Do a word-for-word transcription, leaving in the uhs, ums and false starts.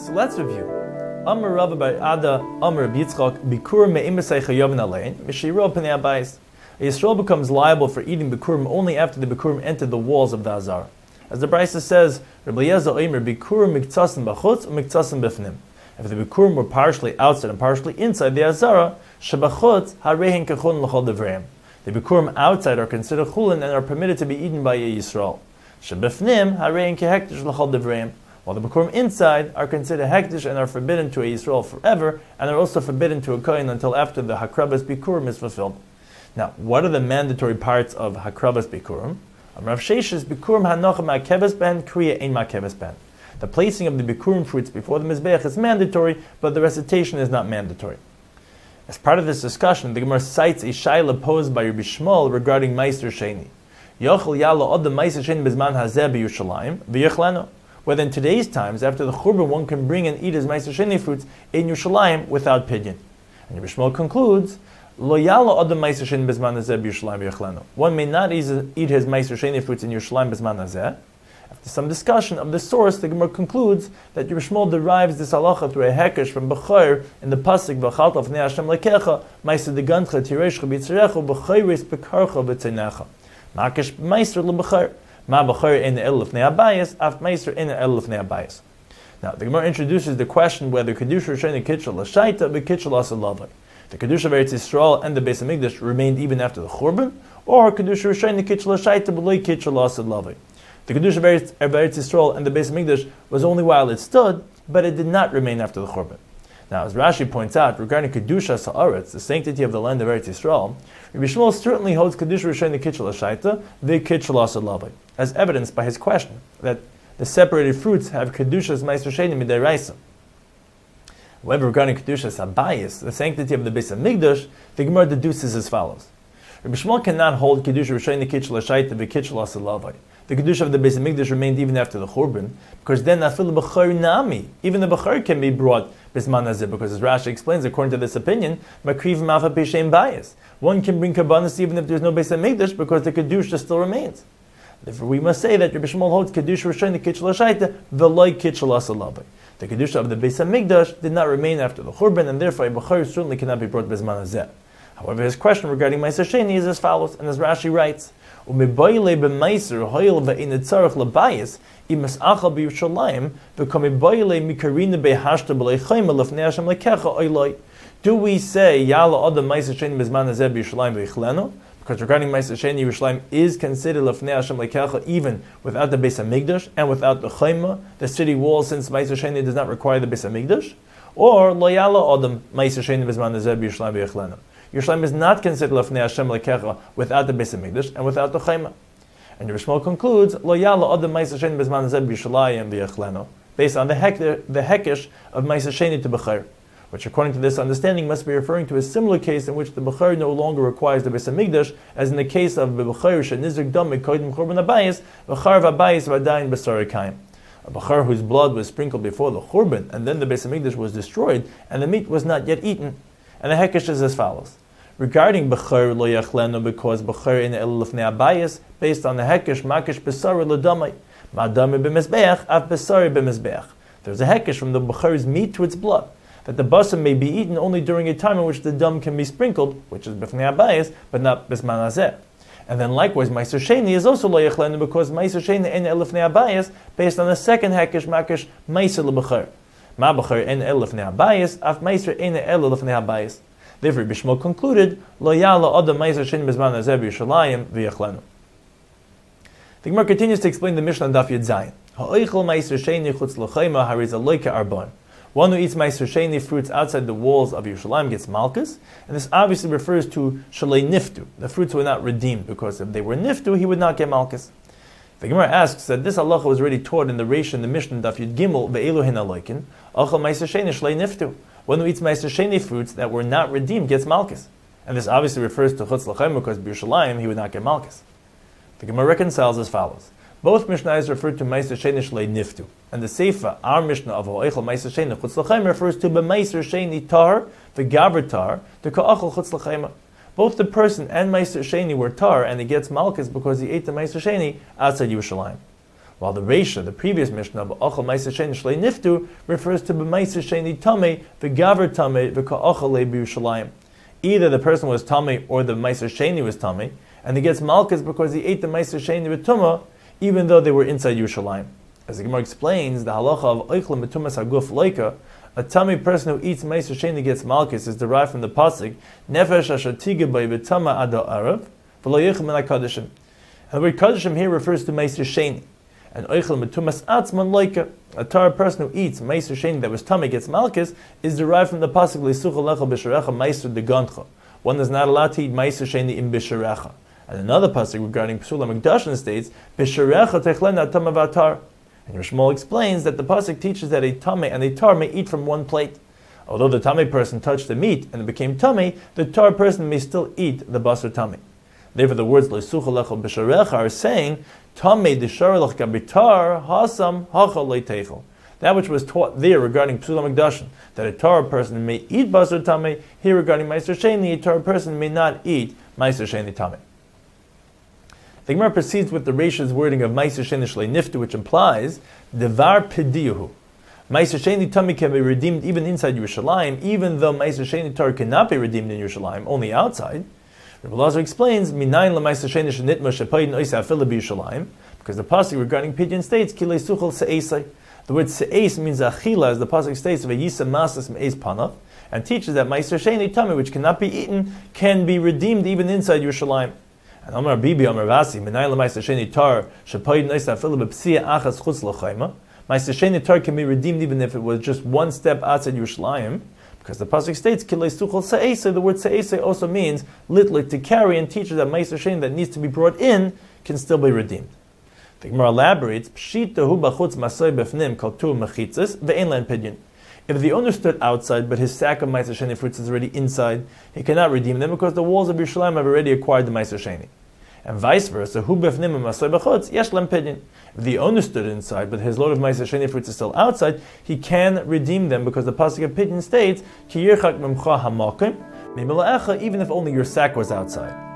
So let's review. Amar Rabba Bar Ada, Amar Rabbi Yitzchak, Bikur me'imasei chayavin alein, mishiro pnei habayis. A Yisrael becomes liable for eating bikurim only after the bikurim entered the walls of the Azara. As the Brisa says, Rabbi Eliezer Omer, Bikurim miktsasim b'chutz, miktsasim b'fnim. If the bikurim were partially outside and partially inside the Azara, shebachutz harehin kechun l'chol devreim. The bikurim outside are considered chulin and are permitted to be eaten by a Yisrael. Shebefnim harehin kehektish l'chol devreim. While the bikurim inside are considered hektish and are forbidden to a Yisrael forever, and are also forbidden to a kohen until after the hakrabas bikurim is fulfilled. Now, what are the mandatory parts of hakrabas bikurim? Rav Sheshes bikurim hanocha ma'keves ben kriya ein ma'keves ben. The placing of the bikurim fruits before the mizbeach is mandatory, but the recitation is not mandatory. As part of this discussion, the Gemara cites a shaila posed by Rabbi Shmuel regarding Meiser Sheni. Yochel yalo od the Meiser Sheni bezman hazeh b'Yushalayim v'yechleno. Whether in today's times, after the churban, one can bring and eat his Meiser Sheni fruits in Yerushalayim without pidyon. And Rabbi Shmuel concludes, Lo yalo od the Meiser Sheni bezman hazeh b'Yushalayim v'yechleno. One may not eat his Meiser Sheni fruits in Yerushalayim bezman hazeh. After some discussion of the source, the Gemara concludes that Rabbi Shmuel derives this halacha through a hekesh from Bechor in the pasuk V'chalta v'nei Hashem lekecha Meiser degantcha tireishcha b'yitzerecha b'chayris b'karcha b'tzeinecha Makesh Meiser lebechor Ma b'chor in el lefnei habayis af Meiser in el lefnei habayis. Now the Gemara introduces the question whether kedusha rishon kitchel l'shaita b'kitchel asel lavai. The kedusha of Eretz Yisrael and the Beis Hamikdash remained even after the churban, or kedusha rishon kitchel l'shaita b'loi kitchel asel lavai. The Kedusha of Eretz, of Eretz Yisrael and the Beis Hamikdash was only while it stood, but it did not remain after the Churban. Now, as Rashi points out, regarding Kedusha Sa'aretz, the sanctity of the land of Eretz Yisrael, Rabbi Shmuel certainly holds Kedusha Rishon Kitchel HaShaita, the Kitchel HaSalavai, as evidenced by his question, that the separated fruits have Kedusha's Meiser Sheni Midiraisa. However, regarding Kedusha Sabayis, the sanctity of the Beis Hamikdash, the Gemara deduces as follows. Rabbi Shmuel cannot hold Kedusha Rishon Kitchel HaShaita, the Kitchel HaSalavai. The Kedusha of the Beis Hamikdash remained even after the Churban, because then Afil B'chor Nami, even the B'chor can be brought Bisman Hazeh, because as Rashi explains, according to this opinion, Makriv Mafa Peshem Bayis. One can bring Kabbanis even if there is no Beis Hamikdash, because the Kedusha still remains. Therefore, we must say that Rabbi Shmuel holds Kedusha Rishon Kitchel HaShaita, V'loi Kitchel HaSalavai. The Kedusha of the Beis Hamikdash did not remain after the Churban, and therefore a B'chor certainly cannot be brought Bisman Hazeh. However, his question regarding Meiser Sheni is as follows, and as Rashi writes, Umiboyle b'meiser hoyel ve'initzarach labayis imas achal b'Yerushalayim v'komiboyle mikarina be'hashta b'leichayim lefnei Hashem lekecha oyloi. Do we say yala adam Meiser Sheni bezman hazeh b'Yerushalayim v'ichleno? Because regarding Meiser Sheni, Yerushalayim is considered lefnei Hashem lekecha even without the Beis Hamikdash and without the chayma, the city wall, since Meiser Sheni does not require the Beis Hamikdash, or lo yala adam Meiser Sheni bezman hazeh b'Yerushalayim v'ichleno. Yerushalayim is not considered lefnei Hashem lekecha without the Beis Hamikdash and without the chayma. And Rabbi Shmuel concludes lo yala adam Meiser Sheni bezman hazeh b'Yerushalayim v'yechleno, based on the hek, the hekesh of Meiser Sheni to Bechor, which according to this understanding must be referring to a similar case in which the Bechor no longer requires the Beis Hamikdash, as in the case of Bechor shenizrik dam mekodim churban habayis v'char v'habayis v'adayin b'sarei kaim. A Bechor whose blood was sprinkled before the churban, and then the Beis Hamikdash was destroyed, and the meat was not yet eaten. And the hekesh is as follows. Regarding Bechor lo yachleno, because Bechor in el lefnei habayis, based on the hekesh makish besari l'damai, ma'adami b'mizbeach av besari b'mizbeach. There's a hekesh from the Bechor's meat to its blood, that the basar may be eaten only during a time in which the dam can be sprinkled, which is b'fnei habayis, but not bisman hazeh. And then likewise, Meiser Sheni is also lo yachleno, because Meiser Sheni in el lefnei habayis, based on the second hekesh makish meiser l'Bechor. Ma Bechor in el lefnei habayis, av meiser in el lefnei habayis. Therefore, Rabbi Shmuel concluded, Lo yala adam Meiser Sheni bezman hazeh b'Yerushalayim v'yechleno. The Gemara continues to explain the Mishnah on Daf Yud Zayin. Ha'oichel Meiser Sheni chutz l'chayma hariz aloike arbon. One who eats Meiser Sheni fruits outside the walls of Yerushalayim gets malchus, and this obviously refers to shalei niftu. The fruits were not redeemed, because if they were niftu, he would not get malchus. The Gemara asks that this halacha was already taught in the Reish in the Mishnah Daf Yud Gimel ve'elu hin aloikin, ochel Meiser Sheni shalei niftu. One who eats Meiser Sheni fruits that were not redeemed gets malchus. And this obviously refers to chutz l'chayim, because b'Yerushalayim he would not get malchus. The Gemara reconciles as follows. Both Mishnahs refer to Meiser Sheni shlei niftu. And the Seifa, our Mishnah of Ha'oichel Meiser Sheni chutz l'chayim, refers to b'Meiser Sheni tar, v'gaver tar, to ka'achel chutz l'chayim. Both the person and Meiser Sheni were tar, and he gets malchus because he ate the Meiser Sheni outside Yerushalayim. While the Reisha, the previous Mishnah, B'achal Ma'aser Sheni Shlei Niftu, refers to B'Ma'aser Sheni Tamei, V'Gaver Tamei, V'Ka'achal Le B'Yushalayim. Either the person was Tamei or the Ma'aser Sheni was Tamei, and he gets Malchus because he ate the Ma'aser Sheni with Tumah, even though they were inside Yerushalayim. As the Gemara explains, the halacha of Oichlem B'Tumas HaGuf Loika, a Tamei person who eats Ma'aser Sheni gets Malchus, is derived from the pasuk Nefesh Asher Tiga B'Y V'Tama Ada Arav V'Lo Yichem Min HaKadashim. And the word Kadashim here refers to Ma'aser Sheni. And Oichlem B'Tumas Atzman Loika, a Torah person who eats Ma'aser Sheni that was Tamei gets Malchus, is derived from the pasuk Leisucha Lecha B'Sharecha Ma'aser Degancha. One is not allowed to eat Ma'aser Sheni in B'Sharecha. And another pasuk regarding Psula Mikdashin states B'Sharecha Techlen Atama V'Atar. And Rishmol explains that the pasuk teaches that a Tamei and a Tar may eat from one plate. Although the Tamei person touched the meat and it became Tamei, the Tar person may still eat the Basar Tamei. Therefore, the words Leisucha Lecha B'Sharecha are saying Tamei D'Sharelach Gabitar Hasam Hachal Leitechel. That which was taught there regarding Psula Mikdashin, that a Torah person may eat Basar Tamei, here regarding Ma'aser Sheni, a Torah person may not eat Ma'aser Sheni Tamei. The Gemara proceeds with the Reisha's wording of Ma'aser Sheni Shlei Niftu, which implies Devar Pediyahu. Ma'aser Sheni Tamei can be redeemed even inside Yerushalayim, even though Ma'aser Sheni Torah cannot be redeemed in Yerushalayim, only outside. Rabbi Lazar explains Minayin LaMa'aser Sheni Shenitma Shepayin Oisei Afila B'Yerushalayim, because the pasuk regarding pidyon states Kilei Suchel Se'esei. The word Se'es means Achila, as the pasuk states V'yisa Masas Me'ez Panav, and teaches that Ma'aser Sheni Tamei, which cannot be eaten, can be redeemed even inside Yerushalayim. And Amar Bibi Amar Vasi Minayin LaMa'aser Sheni Tar Shepayin Oisei Afila B'Psiya Achas Chutz L'Chayma. Ma'aser Sheni Tar can be redeemed even if it was just one step outside Yerushalayim, because the pasuk states Kilei Suchel Se'esei. The word Se'esei also means literally to carry, and teaches that Ma'aser Sheni that needs to be brought in can still be redeemed. The Gemara elaborates Pshitahu B'chutz Masoi B'fnim Kaltu Mechitzas Ve'en Len Pidyon. If the owner stood outside, but his sack of Ma'aser Sheni fruits is already inside, he cannot redeem them because the walls of Yerushalayim have already acquired the Ma'aser Sheni. And vice versa, Hu B'fnim Masoi B'chutz Yesh Len Pidyon. If the owner stood inside, but his load of Ma'aser Sheni fruits is still outside, he can redeem them because the pasuk of Pidyon states Ki Yirchak Mimcha Hamakim Mimila'echa, even if only your sack was outside.